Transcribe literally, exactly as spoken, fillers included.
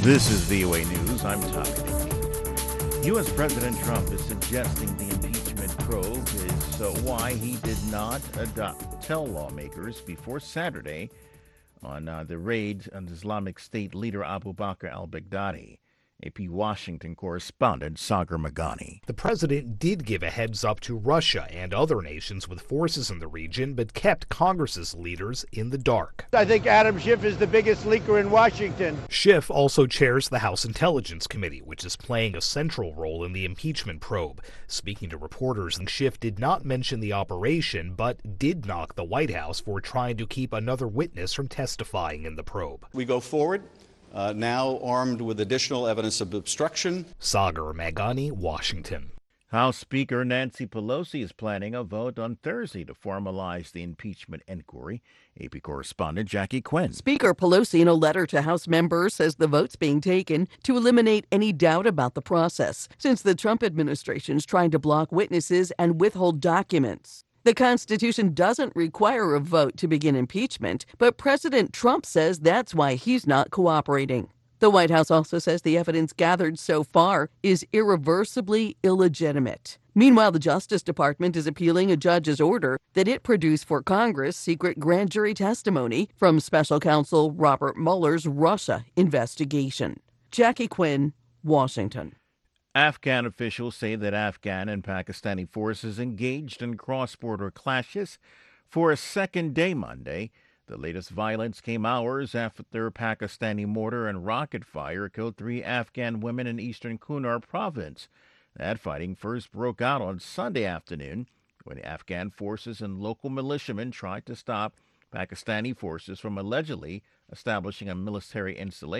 This is V O A News. I'm Tommy Dickey. U S. President Trump is suggesting the impeachment probe is uh, why he did not adopt, tell lawmakers before Saturday on uh, the raid on Islamic State leader Abu Bakr al-Baghdadi. A P Washington correspondent Sagar Meghani. The president did give a heads up to Russia and other nations with forces in the region, but kept Congress's leaders in the dark. I think Adam Schiff is the biggest leaker in Washington. Schiff also chairs the House Intelligence Committee, which is playing a central role in the impeachment probe. Speaking to reporters, Schiff did not mention the operation, but did knock the White House for trying to keep another witness from testifying in the probe. We go forward. Uh, now armed with additional evidence of obstruction. Sagar Meghani, Washington. House Speaker Nancy Pelosi is planning a vote on Thursday to formalize the impeachment inquiry. A P correspondent Jackie Quinn. Speaker Pelosi, in a letter to House members, says the vote's being taken to eliminate any doubt about the process, since the Trump administration is trying to block witnesses and withhold documents. The Constitution doesn't require a vote to begin impeachment, but President Trump says that's why he's not cooperating. The White House also says the evidence gathered so far is irreversibly illegitimate. Meanwhile, the Justice Department is appealing a judge's order that it produce for Congress secret grand jury testimony from special counsel Robert Mueller's Russia investigation. Jackie Quinn, Washington. Afghan officials say that Afghan and Pakistani forces engaged in cross-border clashes for a second day Monday. The latest violence came hours after Pakistani mortar and rocket fire killed three Afghan women in eastern Kunar province. That fighting first broke out on Sunday afternoon when Afghan forces and local militiamen tried to stop Pakistani forces from allegedly establishing a military installation